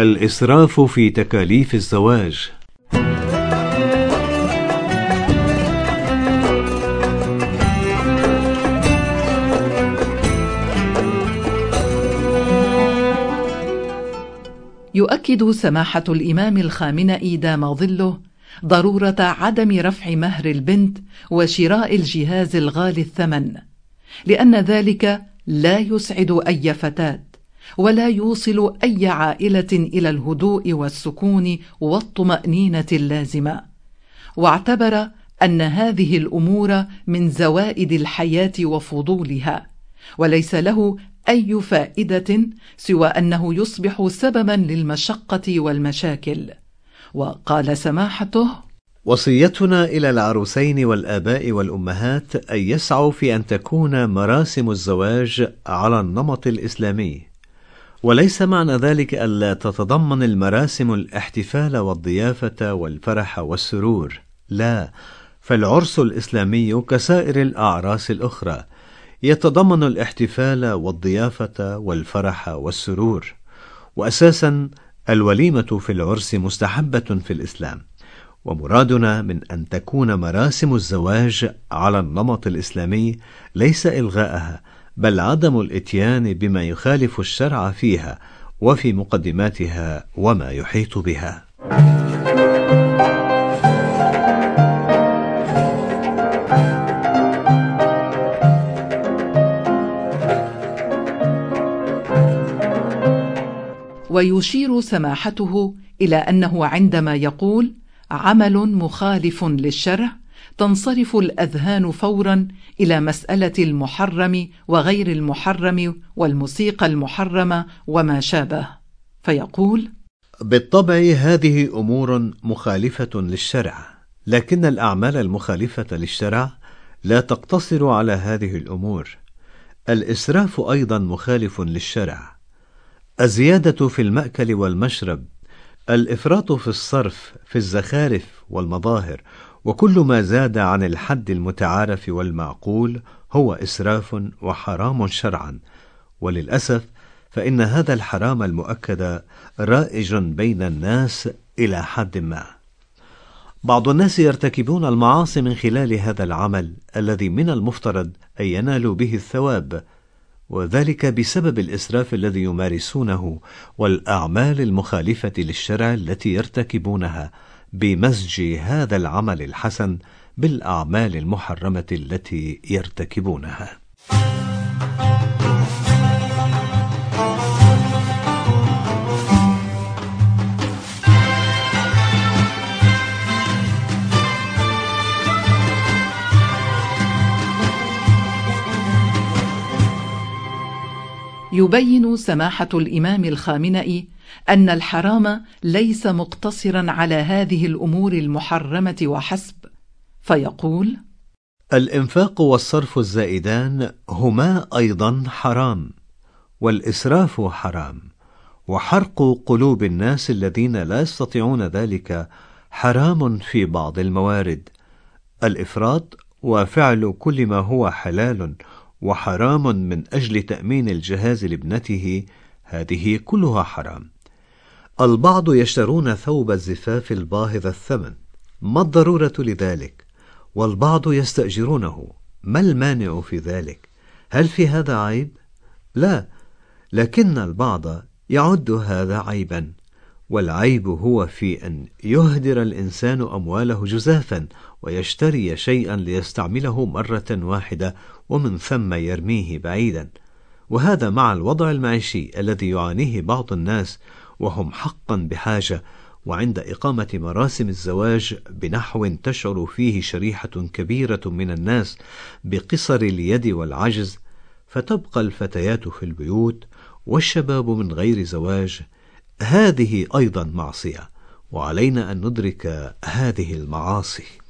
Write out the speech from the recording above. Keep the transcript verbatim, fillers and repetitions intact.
الإسراف في تكاليف الزواج. يؤكد سماحة الإمام الخامنئي دام ظله ضرورة عدم رفع مهر البنت وشراء الجهاز الغالي الثمن، لأن ذلك لا يسعد أي فتاة ولا يوصل أي عائلة إلى الهدوء والسكون والطمأنينة اللازمة، واعتبر أن هذه الأمور من زوائد الحياة وفضولها، وليس له أي فائدة سوى أنه يصبح سببا للمشقة والمشاكل. وقال سماحته: وصيتنا إلى العروسين والآباء والأمهات أن يسعوا في أن تكون مراسم الزواج على النمط الإسلامي، وليس معنى ذلك ألا تتضمن المراسم الاحتفال والضيافة والفرح والسرور، لا، فالعرس الإسلامي كسائر الأعراس الأخرى يتضمن الاحتفال والضيافة والفرح والسرور، وأساسا الوليمة في العرس مستحبة في الإسلام، ومرادنا من أن تكون مراسم الزواج على النمط الإسلامي ليس إلغاءها، بل عدم الإتيان بما يخالف الشرع فيها وفي مقدماتها وما يحيط بها. ويشير سماحته إلى أنه عندما يقول عمل مخالف للشرع تنصرف الأذهان فورا إلى مسألة المحرم وغير المحرم والموسيقى المحرمة وما شابه، فيقول: بالطبع هذه أمور مخالفة للشرع، لكن الأعمال المخالفة للشرع لا تقتصر على هذه الأمور. الإسراف أيضا مخالف للشرع، الزيادة في المأكل والمشرب، الإفراط في الصرف، في الزخارف والمظاهر، وكل ما زاد عن الحد المتعارف والمعقول هو إسراف وحرام شرعا. وللأسف فإن هذا الحرام المؤكد رائج بين الناس إلى حد ما. بعض الناس يرتكبون المعاصي من خلال هذا العمل الذي من المفترض أن ينالوا به الثواب، وذلك بسبب الإسراف الذي يمارسونه والأعمال المخالفة للشرع التي يرتكبونها بمزج هذا العمل الحسن بالأعمال المحرمة التي يرتكبونها. يبين سماحة الإمام الخامنئي أن الحرام ليس مقتصرا على هذه الأمور المحرمة وحسب، فيقول: الإنفاق والصرف الزائدان هما أيضا حرام، والإسراف حرام، وحرق قلوب الناس الذين لا يستطيعون ذلك حرام في بعض الموارد. الإفراط وفعل كل ما هو حلال وحرام من أجل تأمين الجهاز لابنته، هذه كلها حرام. البعض يشترون ثوب الزفاف الباهظ الثمن، ما الضرورة لذلك؟ والبعض يستأجرونه، ما المانع في ذلك؟ هل في هذا عيب؟ لا، لكن البعض يعد هذا عيبا، والعيب هو في أن يهدر الإنسان أمواله جزافا ويشتري شيئا ليستعمله مرة واحدة ومن ثم يرميه بعيدا، وهذا مع الوضع المعيشي الذي يعانيه بعض الناس وهم حقا بحاجة، وعند إقامة مراسم الزواج بنحو تشعر فيه شريحة كبيرة من الناس بقصر اليد والعجز، فتبقى الفتيات في البيوت والشباب من غير زواج. هذه أيضا معصية، وعلينا أن ندرك هذه المعاصي.